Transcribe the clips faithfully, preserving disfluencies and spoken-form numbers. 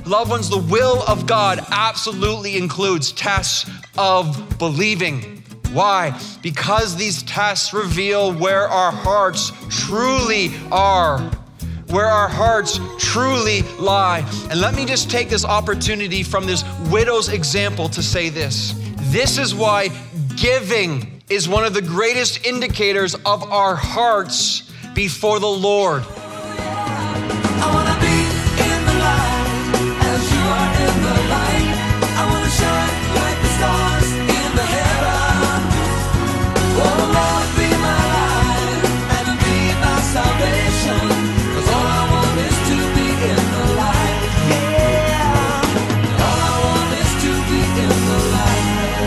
Loved ones, the will of God absolutely includes tests of believing. Why? Because these tests reveal where our hearts truly are, where our hearts truly lie. And let me just take this opportunity from this widow's example to say this. This is why giving is one of the greatest indicators of our hearts before the Lord. I wanna be in the light as you are in the light. I wanna shine like the stars in the heaven. Oh Lord, be my light and be my salvation. 'Cause all I want is to be in the light. Yeah. All I want is to be in the light.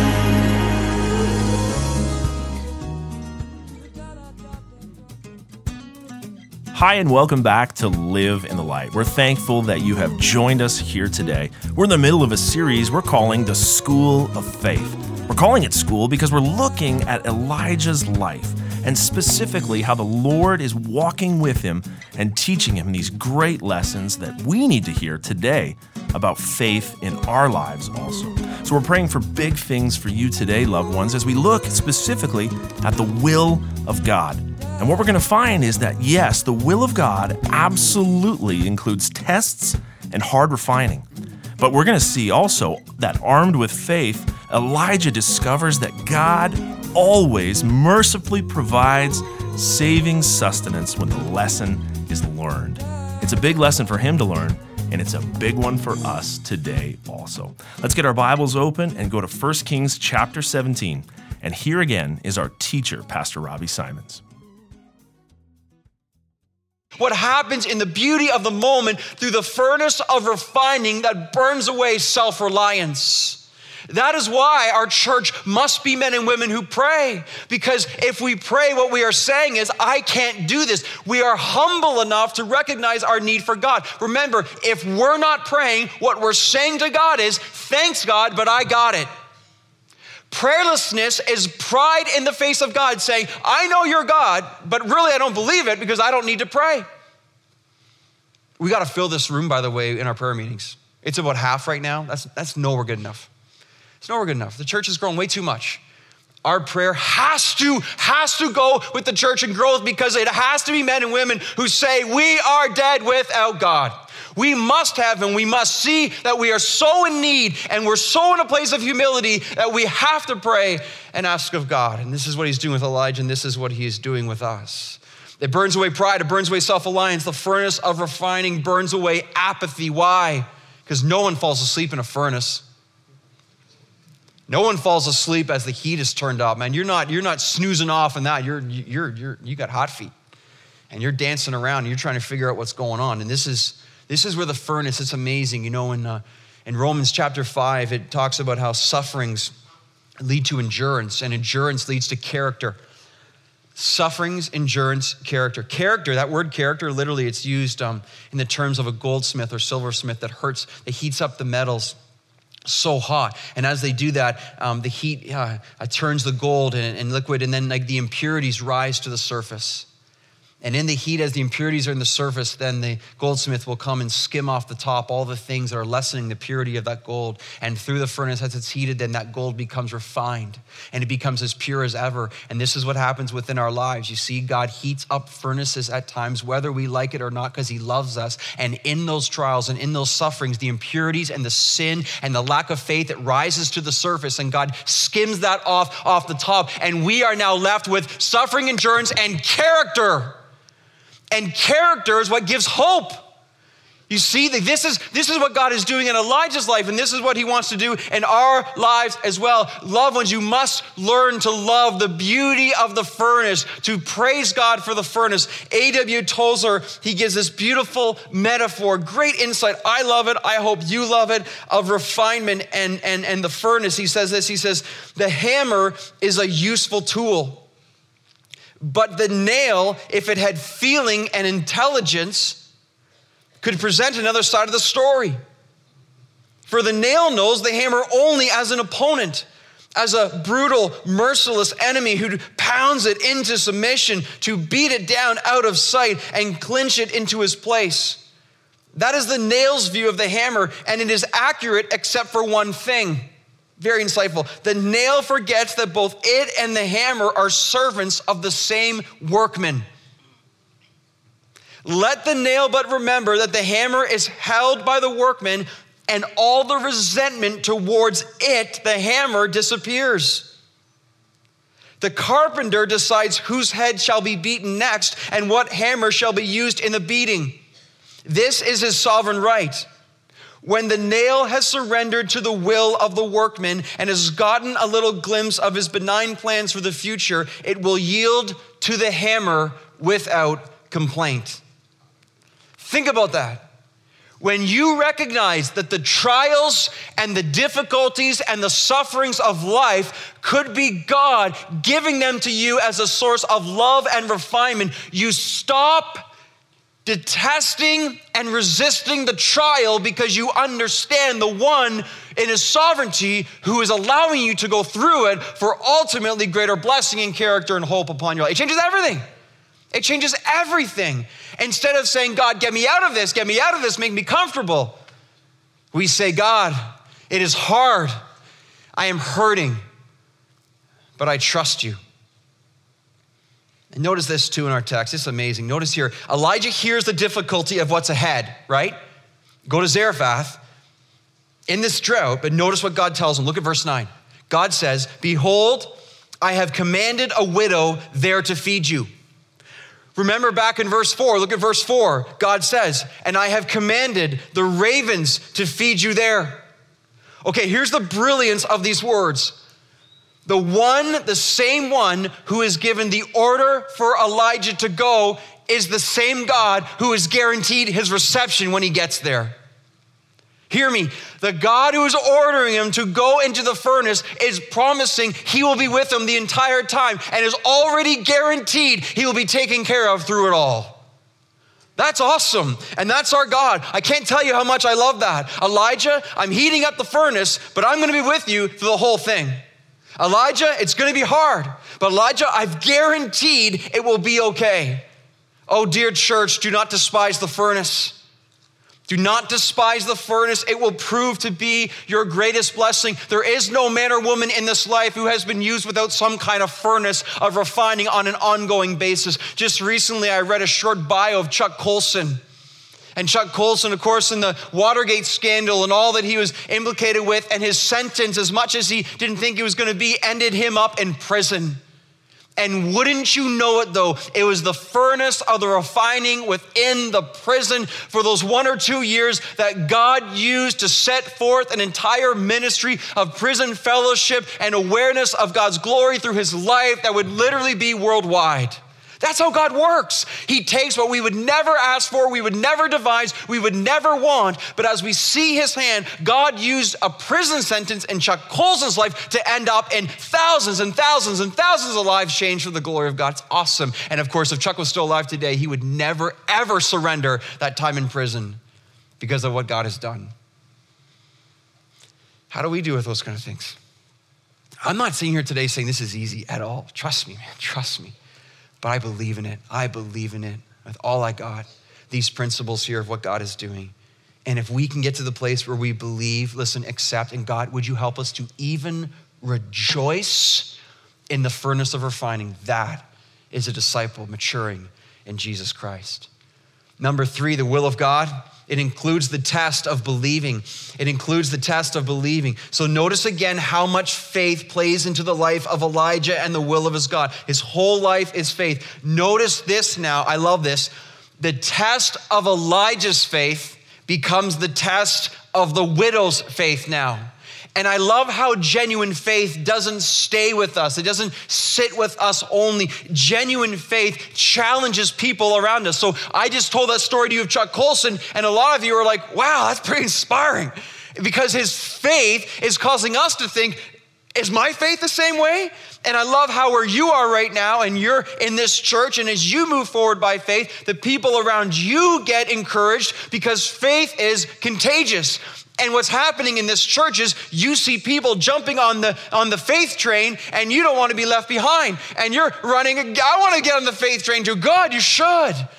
Hi, and welcome back to Live in the Light. We're thankful that you have joined us here today. We're in the middle of a series we're calling the School of Faith. We're calling it school because we're looking at Elijah's life, and specifically how the Lord is walking with him and teaching him these great lessons that we need to hear today about faith in our lives also. So we're praying for big things for you today, loved ones, as we look specifically at the will of God. And what we're going to find is that, yes, the will of God absolutely includes tests and hard refining. But we're going to see also that armed with faith, Elijah discovers that God always mercifully provides saving sustenance when the lesson is learned. It's a big lesson for him to learn, and it's a big one for us today also. Let's get our Bibles open and go to First Kings chapter seventeen. And here again is our teacher, Pastor Robbie Simons. What happens in the beauty of the moment through the furnace of refining that burns away self-reliance. That is why our church must be men and women who pray. Because if we pray, what we are saying is, I can't do this. We are humble enough to recognize our need for God. Remember, if we're not praying, what we're saying to God is, thanks God, but I got it. Prayerlessness is pride in the face of God saying, I know you're God, but really I don't believe it because I don't need to pray. We got to fill this room, by the way, in our prayer meetings. It's about half right now. That's, that's nowhere good enough. It's nowhere good enough. The church has grown way too much. Our prayer has to, has to go with the church in growth because it has to be men and women who say, we are dead without God. We must have and we must see that we are so in need and we're so in a place of humility that we have to pray and ask of God. And this is what he's doing with Elijah, and this is what he is doing with us. It burns away pride, it burns away self-reliance. The furnace of refining burns away apathy. Why? Because no one falls asleep in a furnace. No one falls asleep as the heat is turned up, man. You're not, you're not snoozing off in that. You're, you're, you're, you got hot feet and you're dancing around and you're trying to figure out what's going on. And this is, This is where the furnace, it's amazing. You know, in, uh, in Romans chapter five, it talks about how sufferings lead to endurance and endurance leads to character. Sufferings, endurance, character. Character, that word character, literally it's used um, in the terms of a goldsmith or silversmith that hurts, that heats up the metals so hot. And as they do that, um, the heat uh, uh, turns the gold and, and liquid, and then like the impurities rise to the surface. And in the heat, as the impurities are in the surface, then the goldsmith will come and skim off the top all the things that are lessening the purity of that gold. And through the furnace, as it's heated, then that gold becomes refined and it becomes as pure as ever. And this is what happens within our lives. You see, God heats up furnaces at times, whether we like it or not, because he loves us. And in those trials and in those sufferings, the impurities and the sin and the lack of faith, it rises to the surface and God skims that off, off the top. And we are now left with suffering, endurance, and character. And character is what gives hope. You see, this is, this is what God is doing in Elijah's life, and this is what he wants to do in our lives as well. Loved ones, you must learn to love the beauty of the furnace, to praise God for the furnace. A W Tozer, he gives this beautiful metaphor, great insight. I love it. I hope you love it, of refinement and, and, and the furnace. He says this, he says, the hammer is a useful tool. But the nail, if it had feeling and intelligence, could present another side of the story. For the nail knows the hammer only as an opponent, as a brutal, merciless enemy who pounds it into submission to beat it down out of sight and clinch it into his place. That is the nail's view of the hammer, and it is accurate except for one thing. Very insightful. The nail forgets that both it and the hammer are servants of the same workman. Let the nail but remember that the hammer is held by the workman, and all the resentment towards it, the hammer, disappears. The carpenter decides whose head shall be beaten next and what hammer shall be used in the beating. This is his sovereign right. When the nail has surrendered to the will of the workman and has gotten a little glimpse of his benign plans for the future, it will yield to the hammer without complaint. Think about that. When you recognize that the trials and the difficulties and the sufferings of life could be God giving them to you as a source of love and refinement, you stop detesting and resisting the trial because you understand the one in his sovereignty who is allowing you to go through it for ultimately greater blessing and character and hope upon your life. It changes everything. It changes everything. Instead of saying, God, get me out of this, get me out of this, make me comfortable, we say, God, it is hard. I am hurting, but I trust you. And notice this too in our text. It's amazing. Notice here, Elijah hears the difficulty of what's ahead, right? Go to Zarephath in this drought, but notice what God tells him. Look at verse nine. God says, behold, I have commanded a widow there to feed you. Remember back in verse four, look at verse four. God says, and I have commanded the ravens to feed you there. Okay, here's the brilliance of these words. The one, the same one who is given the order for Elijah to go is the same God who is guaranteed his reception when he gets there. Hear me, the God who is ordering him to go into the furnace is promising he will be with him the entire time and is already guaranteed he will be taken care of through it all. That's awesome, and that's our God. I can't tell you how much I love that. Elijah, I'm heating up the furnace, but I'm gonna be with you through the whole thing. Elijah, it's gonna be hard, but Elijah, I've guaranteed it will be okay. Oh, dear church, do not despise the furnace. Do not despise the furnace. It will prove to be your greatest blessing. There is no man or woman in this life who has been used without some kind of furnace of refining on an ongoing basis. Just recently, I read a short bio of Chuck Colson. And Chuck Colson, of course, in the Watergate scandal and all that he was implicated with, and his sentence, as much as he didn't think it was going to be, ended him up in prison. And wouldn't you know it though, it was the furnace of the refining within the prison for those one or two years that God used to set forth an entire ministry of prison fellowship and awareness of God's glory through his life that would literally be worldwide. That's how God works. He takes what we would never ask for, we would never devise, we would never want, but as we see his hand, God used a prison sentence in Chuck Colson's life to end up in thousands and thousands and thousands of lives changed for the glory of God. It's awesome. And of course, if Chuck was still alive today, he would never, ever surrender that time in prison because of what God has done. How do we do with those kind of things? I'm not sitting here today saying this is easy at all. Trust me, man, trust me. But I believe in it. I believe in it with all I got. These principles here of what God is doing. And if we can get to the place where we believe, listen, accept, and God, would you help us to even rejoice in the furnace of refining? That is a disciple maturing in Jesus Christ. Number three, the will of God. It includes the test of believing. It includes the test of believing. So notice again how much faith plays into the life of Elijah and the will of his God. His whole life is faith. Notice this now, I love this. The test of Elijah's faith becomes the test of the widow's faith now. And I love how genuine faith doesn't stay with us. It doesn't sit with us only. Genuine faith challenges people around us. So I just told that story to you of Chuck Colson, and a lot of you are like, wow, that's pretty inspiring. Because his faith is causing us to think, is my faith the same way? And I love how where you are right now, and you're in this church, and as you move forward by faith, the people around you get encouraged because faith is contagious. And what's happening in this church is you see people jumping on the on the faith train, and you don't want to be left behind. And you're running, I want to get on the faith train too. God, you should.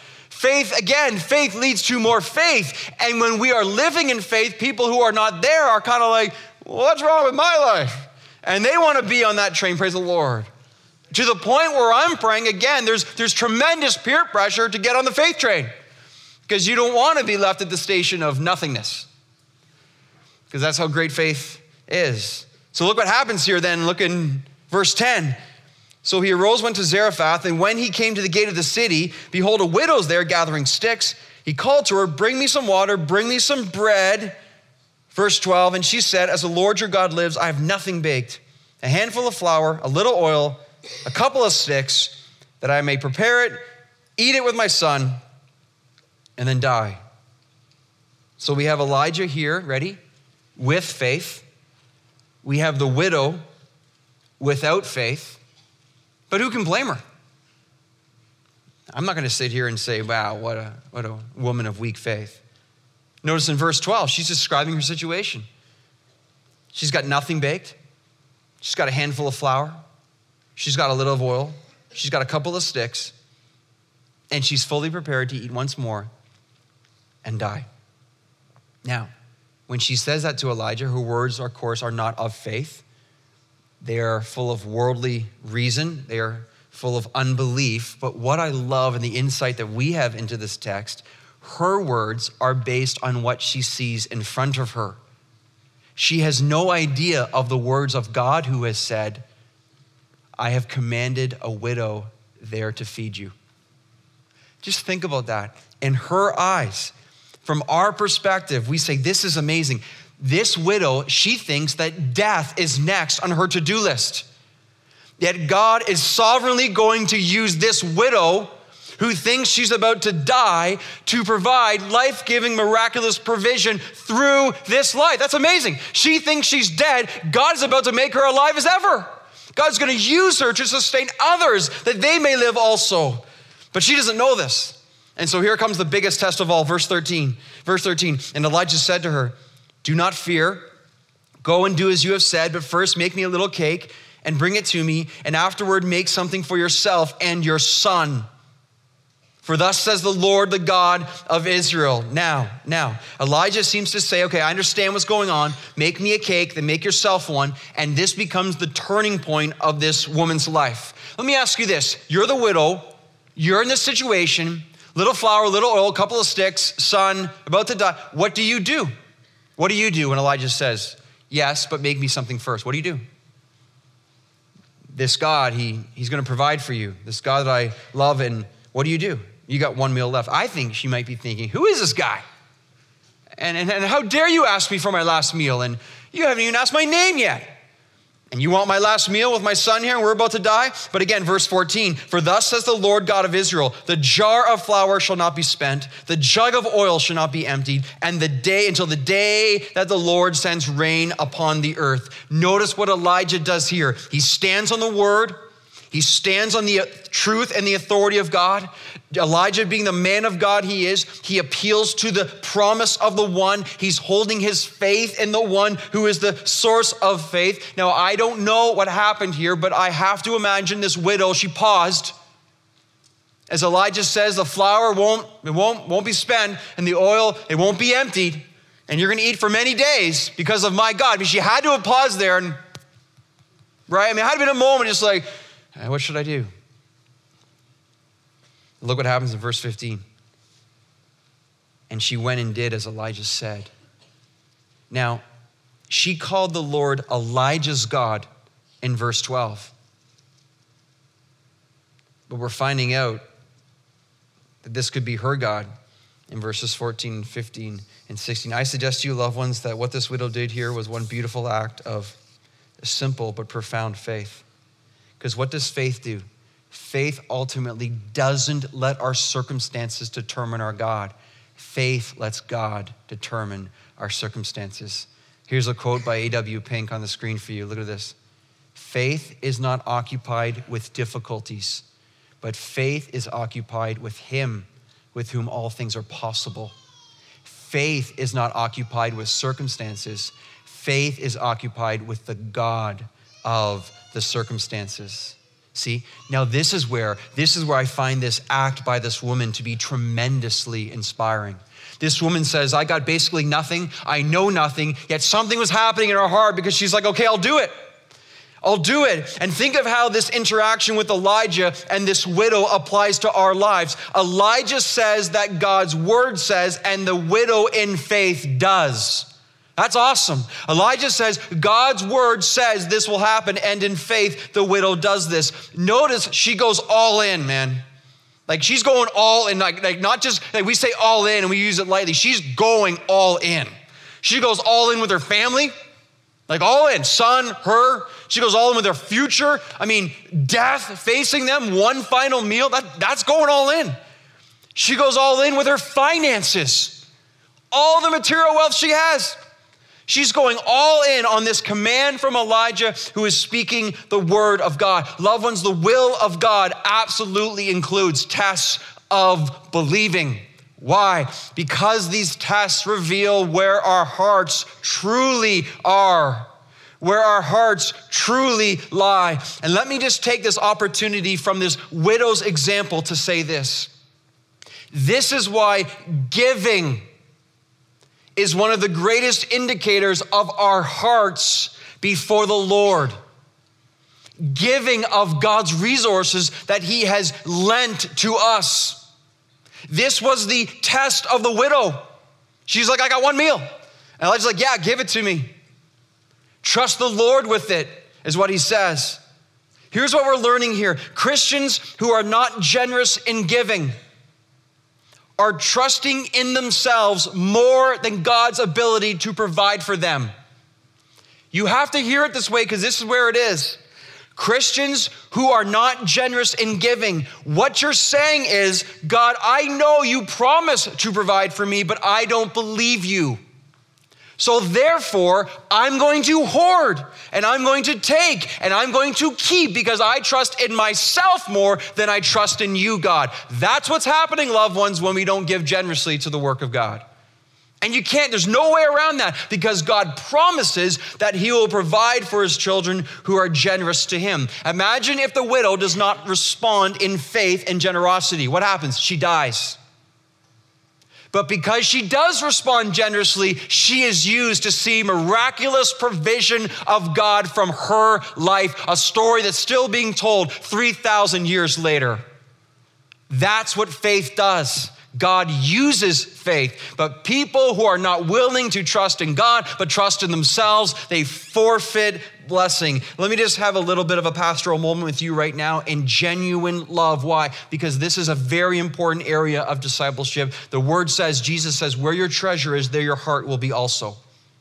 faith, again, faith leads to more faith. And when we are living in faith, people who are not there are kind of like, what's wrong with my life? And they want to be on that train, praise the Lord. To the point where I'm praying, again, there's, there's tremendous peer pressure to get on the faith train because you don't want to be left at the station of nothingness because that's how great faith is. So look what happens here then. Look in verse ten. So he arose, went to Zarephath, and when he came to the gate of the city, behold, a widow's there gathering sticks. He called to her, bring me some water, bring me some bread. Verse twelve, and she said, as the Lord your God lives, I have nothing baked, a handful of flour, a little oil, a couple of sticks, that I may prepare it, eat it with my son, and then die. So we have Elijah here, ready, with faith. We have the widow without faith. But who can blame her? I'm not going to sit here and say, wow, what a, what a woman of weak faith. Notice in verse twelve, she's describing her situation. She's got nothing baked. She's got a handful of flour. She's got a little of oil. She's got a couple of sticks. And she's fully prepared to eat once more and die. Now, when she says that to Elijah, her words, of course, are not of faith. They are full of worldly reason. They are full of unbelief. But what I love and the insight that we have into this text, her words are based on what she sees in front of her. She has no idea of the words of God who has said, I have commanded a widow there to feed you. Just think about that. In her eyes, from our perspective, we say, this is amazing. This widow, she thinks that death is next on her to-do list. Yet God is sovereignly going to use this widow who thinks she's about to die to provide life-giving, miraculous provision through this life. That's amazing. She thinks she's dead. God is about to make her alive as ever. God's going to use her to sustain others that they may live also. But she doesn't know this. And so here comes the biggest test of all, verse thirteen. Verse thirteen, and Elijah said to her, do not fear. Go and do as you have said, but first make me a little cake and bring it to me, and afterward make something for yourself and your son. For thus says the Lord, the God of Israel. Now, now, Elijah seems to say, okay, I understand what's going on. Make me a cake, then make yourself one. And this becomes the turning point of this woman's life. Let me ask you this. You're the widow. You're in this situation. Little flour, little oil, a couple of sticks, son, about to die. What do you do? What do you do when Elijah says, yes, but make me something first? What do you do? This God, he, he's going to provide for you. This God that I love, and what do you do? You got one meal left. I think she might be thinking, who is this guy? And, and, and how dare you ask me for my last meal? And you haven't even asked my name yet. And you want my last meal with my son here and we're about to die? But again, verse fourteen, for thus says the Lord God of Israel, the jar of flour shall not be spent, the jug of oil shall not be emptied, and the day until the day that the Lord sends rain upon the earth. Notice what Elijah does here. He stands on the word. He stands on the truth and the authority of God. Elijah, being the man of God he is, he appeals to the promise of the one. He's holding his faith in the one who is the source of faith. Now, I don't know what happened here, but I have to imagine this widow, she paused. As Elijah says, the flour won't, it won't, won't be spent, and the oil, it won't be emptied, and you're gonna eat for many days because of my God. But she had to have paused there, and right? I mean, it had been a moment just like, what should I do? Look what happens in verse fifteen. And she went and did as Elijah said. Now, she called the Lord Elijah's God in verse twelve. But we're finding out that this could be her God in verses fourteen, fifteen, and sixteen. I suggest to you, loved ones, that what this widow did here was one beautiful act of simple but profound faith. Because what does faith do? Faith ultimately doesn't let our circumstances determine our God. Faith lets God determine our circumstances. Here's a quote by A W Pink on the screen for you. Look at this. Faith is not occupied with difficulties, but faith is occupied with him with whom all things are possible. Faith is not occupied with circumstances. Faith is occupied with the God of the circumstances. See, now this is where, this is where I find this act by this woman to be tremendously inspiring. This woman says, I got basically nothing. I know nothing, yet something was happening in her heart because she's like, okay, I'll do it. I'll do it. And think of how this interaction with Elijah and this widow applies to our lives. Elijah says that God's word says, and the widow in faith does. That's awesome. Elijah says, God's word says this will happen, and in faith, the widow does this. Notice she goes all in, man. Like she's going all in, like, like not just, like we say all in and we use it lightly. She's going all in. She goes all in with her family, like all in, son, her. She goes all in with her future. I mean, death facing them, one final meal, that, that's going all in. She goes all in with her finances, all the material wealth she has. She's going all in on this command from Elijah, who is speaking the word of God. Loved ones, the will of God absolutely includes tests of believing. Why? Because these tests reveal where our hearts truly are, where our hearts truly lie. And let me just take this opportunity from this widow's example to say this. This is why giving is one of the greatest indicators of our hearts before the Lord. Giving of God's resources that he has lent to us. This was the test of the widow. She's like, I got one meal. And Elijah's like, yeah, give it to me. Trust the Lord with it, is what he says. Here's what we're learning here. Christians who are not generous in giving are trusting in themselves more than God's ability to provide for them. You have to hear it this way because this is where it is. Christians who are not generous in giving, what you're saying is, God, I know you promise to provide for me, but I don't believe you. So therefore, I'm going to hoard and I'm going to take and I'm going to keep because I trust in myself more than I trust in you, God. That's what's happening, loved ones, when we don't give generously to the work of God. And you can't, there's no way around that because God promises that he will provide for his children who are generous to him. Imagine if the widow does not respond in faith and generosity. What happens? She dies. But because she does respond generously, she is used to see miraculous provision of God from her life, a story that's still being told three thousand years later. That's what faith does. God uses faith, but people who are not willing to trust in God, but trust in themselves, they forfeit blessing. Let me just have a little bit of a pastoral moment with you right now in genuine love. Why? Because this is a very important area of discipleship. The word says, Jesus says, where your treasure is, there your heart will be also.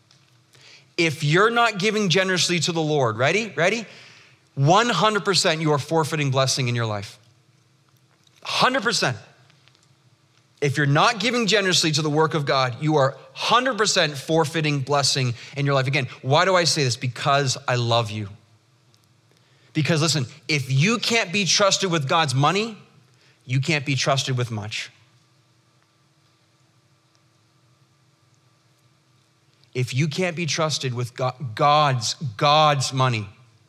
If you're not giving generously to the Lord, ready, ready? one hundred percent you are forfeiting blessing in your life. one hundred percent. If you're not giving generously to the work of God, you are one hundred percent forfeiting blessing in your life. Again, why do I say this? Because I love you. Because listen, if you can't be trusted with God's money, you can't be trusted with much. If you can't be trusted with God's, God's money,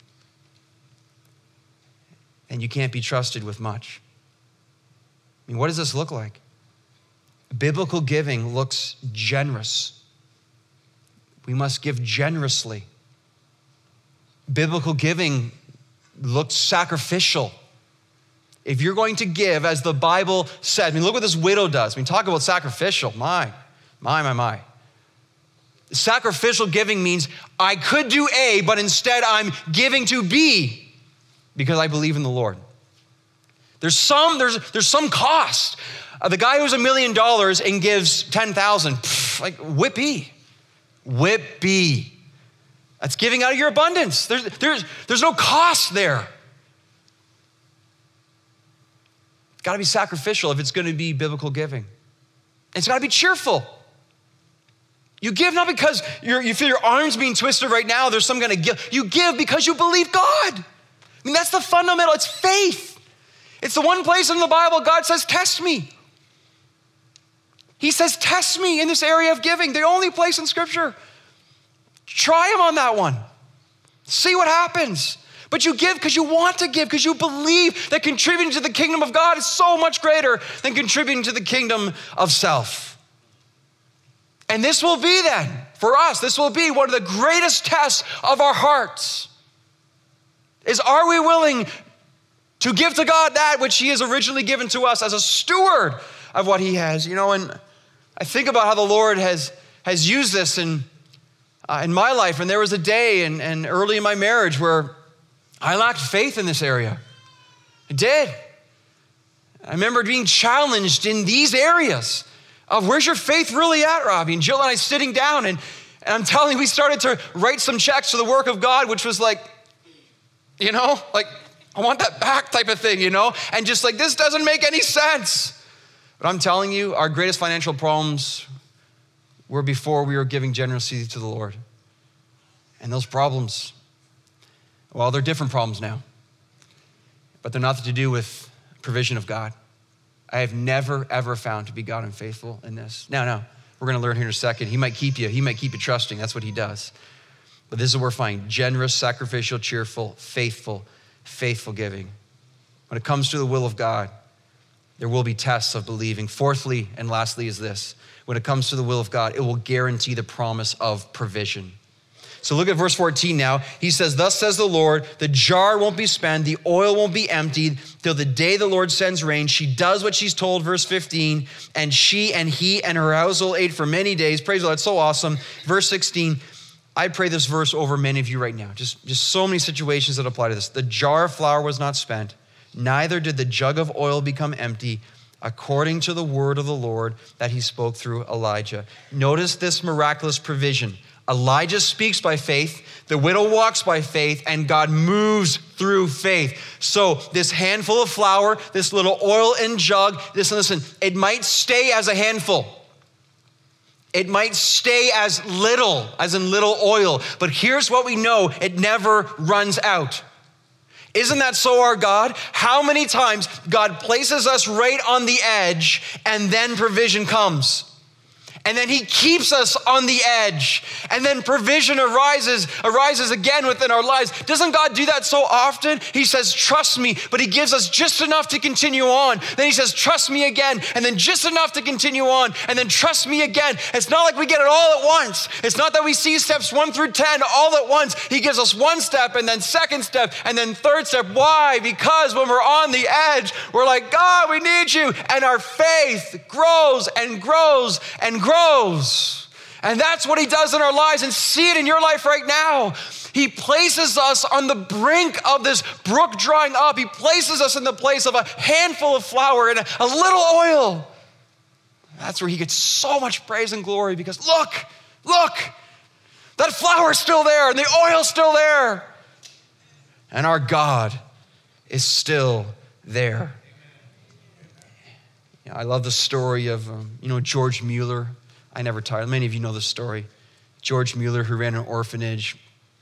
then you can't be trusted with much. I mean, what does this look like? Biblical giving looks generous. We must give generously. Biblical giving looks sacrificial. If you're going to give, as the Bible says, I mean, look what this widow does. I mean, talk about sacrificial. My, my, my, my. Sacrificial giving means I could do A, but instead I'm giving to B because I believe in the Lord. There's some, there's, there's some cost. Uh, the guy who's a million dollars and gives ten thousand, like whippy, whippy. That's giving out of your abundance. There's, there's, there's no cost there. It's gotta be sacrificial if it's gonna be biblical giving. It's gotta be cheerful. You give not because you're, you feel your arms being twisted right now, there's some kind of guilt. You give because you believe God. I mean, that's the fundamental, it's faith. It's the one place in the Bible God says, test me. He says, test me in this area of giving, the only place in Scripture. Try him on that one. See what happens. But you give because you want to give, because you believe that contributing to the kingdom of God is so much greater than contributing to the kingdom of self. And this will be then, for us, this will be one of the greatest tests of our hearts. Is, are we willing to give to God that which he has originally given to us as a steward of what he has? You know, and I think about how the Lord has, has used this in, uh, in my life. And there was a day and, and early in my marriage where I lacked faith in this area. I did. I remember being challenged in these areas of where's your faith really at, Robbie? And Jill and I sitting down and, and I'm telling you, we started to write some checks for the work of God, which was like, you know, like, I want that back type of thing, you know? And just like, this doesn't make any sense. But I'm telling you, our greatest financial problems were before we were giving generously to the Lord. And those problems, well, they're different problems now, but they're nothing to do with provision of God. I have never, ever found to be God and faithful in this. Now, now, we're gonna learn here in a second. He might keep you, he might keep you trusting. That's what he does. But this is what we're finding: generous, sacrificial, cheerful, faithful, faithful giving. When it comes to the will of God, there will be tests of believing. Fourthly, and lastly is this: when it comes to the will of God, it will guarantee the promise of provision. So look at verse fourteen now. He says, thus says the Lord, the jar won't be spent, the oil won't be emptied till the day the Lord sends rain. She does what she's told, verse fifteen, and she and he and her household ate for many days. Praise the Lord, that's so awesome. Verse sixteen, I pray this verse over many of you right now. Just, just so many situations that apply to this. The jar of flour was not spent, neither did the jug of oil become empty, according to the word of the Lord that he spoke through Elijah. Notice this miraculous provision. Elijah speaks by faith, the widow walks by faith, and God moves through faith. So this handful of flour, this little oil in jug, listen, listen, it might stay as a handful. It might stay as little, as in little oil, but here's what we know: it never runs out. Isn't that so, our God? How many times God places us right on the edge and then provision comes? And then he keeps us on the edge. And then provision arises, arises again within our lives. Doesn't God do that so often? He says, trust me, but he gives us just enough to continue on. Then he says, trust me again, and then just enough to continue on, and then trust me again. It's not like we get it all at once. It's not that we see steps one through ten all at once. He gives us one step, and then second step, and then third step. Why? Because when we're on the edge, we're like, God, we need you. And our faith grows and grows and grows. Grows. And that's what he does in our lives, and see it in your life right now. He places us on the brink of this brook drying up. He places us in the place of a handful of flour and a, a little oil. That's where he gets so much praise and glory, because look, look, that flour is still there and the oil's still there. And our God is still there. Yeah, I love the story of, um, you know, George Mueller. I never tire. Many of you know the story. George Mueller, who ran an orphanage.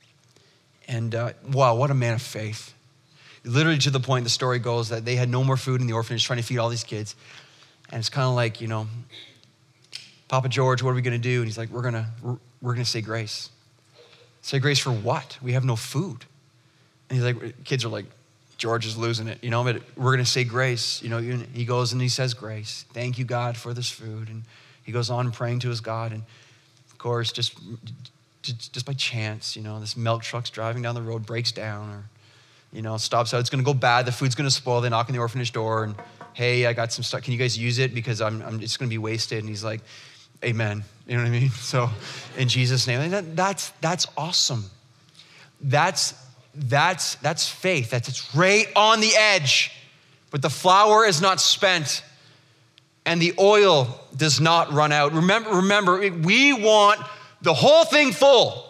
And uh, wow, what a man of faith. Literally to the point, the story goes, that they had no more food in the orphanage, trying to feed all these kids. And it's kind of like, you know, Papa George, what are we going to do? And he's like, we're going to we're going to say grace. Say grace for what? We have no food. And he's like, kids are like, George is losing it, you know, but we're going to say grace. You know, he goes and he says grace. Thank you, God, for this food. And he goes on praying to his God, and of course, just, just by chance, you know, this milk truck's driving down the road, breaks down, or, you know, stops out. It's gonna go bad, the food's gonna spoil. They knock on the orphanage door, and hey, I got some stuff. Can you guys use it? Because I'm, I'm it's gonna be wasted. And he's like, amen. You know what I mean? So, in Jesus' name, that, that's that's awesome. That's that's that's faith. That's it's right on the edge, but the flour is not spent. And the oil does not run out. Remember, remember, we want the whole thing full.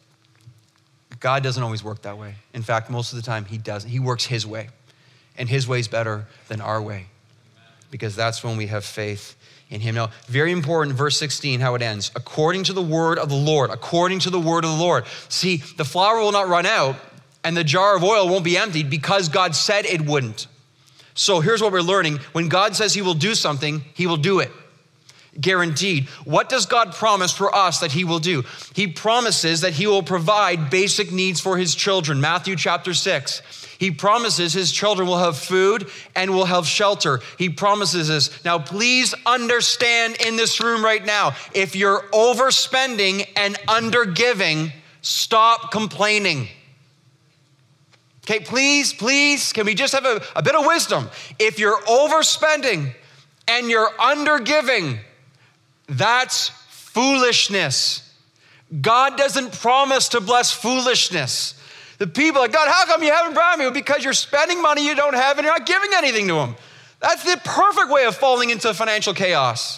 God doesn't always work that way. In fact, most of the time he doesn't. He works his way. And his way is better than our way. Because that's when we have faith in him. Now, very important, verse sixteen, how it ends. According to the word of the Lord. According to the word of the Lord. See, the flour will not run out, and the jar of oil won't be emptied, because God said it wouldn't. So here's what we're learning. When God says he will do something, he will do it. guaranteed. What does God promise for us that he will do? He promises that he will provide basic needs for his children. Matthew chapter six. He promises his children will have food and will have shelter. He promises this. Now, please understand in this room right now, if you're overspending and undergiving, stop complaining. Okay, please, please, can we just have a, a bit of wisdom? If you're overspending and you're undergiving, that's foolishness. God doesn't promise to bless foolishness. The people are like, God, how come you haven't brought me? Well, because you're spending money you don't have and you're not giving anything to him. That's the perfect way of falling into financial chaos.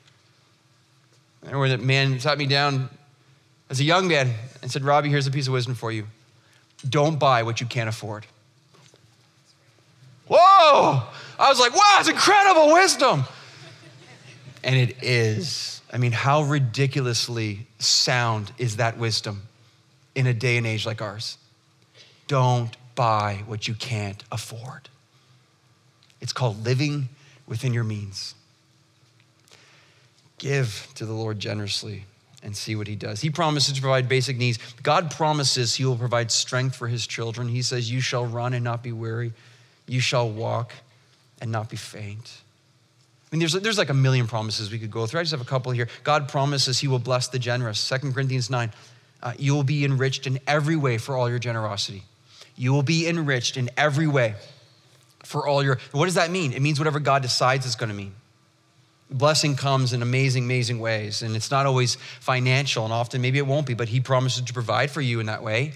I remember that man sat me down as a young man and said, Robbie, here's a piece of wisdom for you. Don't buy what you can't afford. Whoa! I was like, wow, it's incredible wisdom. And it is. I mean, how ridiculously sound is that wisdom in a day and age like ours? Don't buy what you can't afford. It's called living within your means. Give to the Lord generously and see what he does. He promises to provide basic needs. God promises he will provide strength for his children. He says, you shall run and not be weary. You shall walk and not be faint. I mean, there's, there's like a million promises we could go through. I just have a couple here. God promises he will bless the generous. Second Corinthians nine, uh, you will be enriched in every way for all your generosity. You will be enriched in every way for all your, what does that mean? It means whatever God decides it's gonna mean. Blessing comes in amazing, amazing ways. And it's not always financial, and often maybe it won't be, but he promises to provide for you in that way.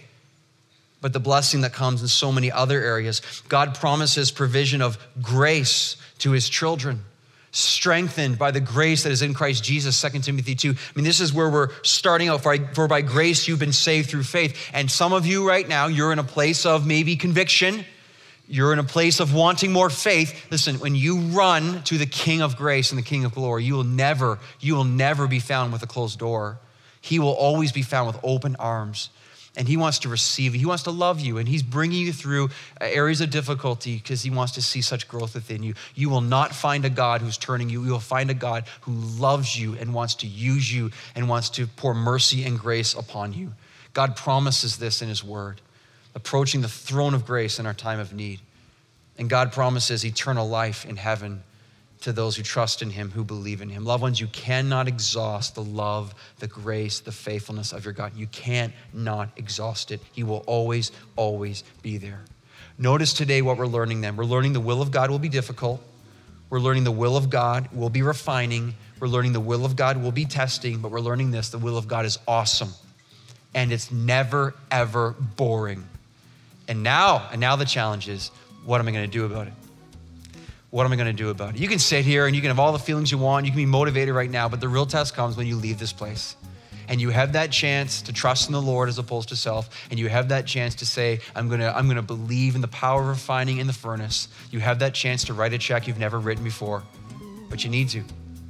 But the blessing that comes in so many other areas, God promises provision of grace to his children, strengthened by the grace that is in Christ Jesus, Second Timothy two. I mean, this is where we're starting out. For, for by grace, you've been saved through faith. And some of you right now, you're in a place of maybe conviction. You're in a place of wanting more faith. Listen, when you run to the King of grace and the King of glory, you will never, you will never be found with a closed door. He will always be found with open arms. And he wants to receive you. He wants to love you. And he's bringing you through areas of difficulty because he wants to see such growth within you. You will not find a God who's turning you. You will find a God who loves you and wants to use you and wants to pour mercy and grace upon you. God promises this in his word, approaching the throne of grace in our time of need. And God promises eternal life in heaven to those who trust in him, who believe in him. Loved ones, you cannot exhaust the love, the grace, the faithfulness of your God. You can't not exhaust it. He will always, always be there. Notice today what we're learning then. We're learning the will of God will be difficult. We're learning the will of God will be refining. We're learning the will of God will be testing, but we're learning this, the will of God is awesome. And it's never, ever boring. And now, and now the challenge is, what am I gonna do about it? What am I gonna do about it? You can sit here and you can have all the feelings you want. You can be motivated right now, but the real test comes when you leave this place. And you have that chance to trust in the Lord as opposed to self. And you have that chance to say, I'm gonna, I'm gonna believe in the power of refining in the furnace. You have that chance to write a check you've never written before, but you need to.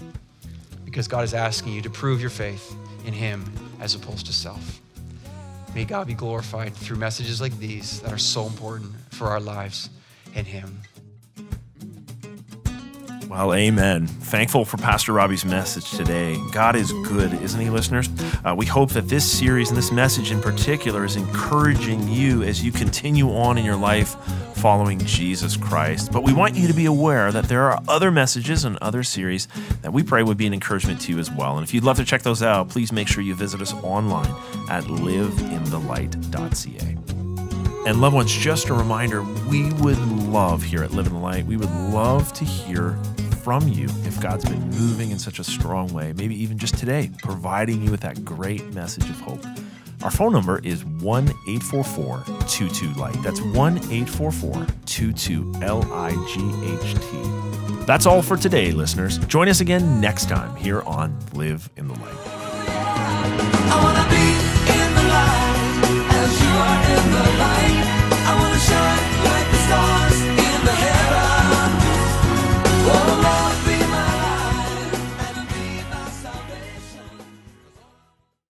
Because God is asking you to prove your faith in him as opposed to self. May God be glorified through messages like these that are so important for our lives in him. Well, amen. Thankful for Pastor Robbie's message today. God is good, isn't he, listeners? Uh, we hope that this series and this message in particular is encouraging you as you continue on in your life following Jesus Christ. But we want you to be aware that there are other messages and other series that we pray would be an encouragement to you as well. And if you'd love to check those out, please make sure you visit us online at live in the light dot c a. And loved ones, just a reminder, we would love here at Live in the Light, we would love to hear from you if God's been moving in such a strong way, maybe even just today, providing you with that great message of hope. Our phone number is one eight four four two two light. That's one eight four four two two L I G H T. That's all for today, listeners. Join us again next time here on Live in the Light.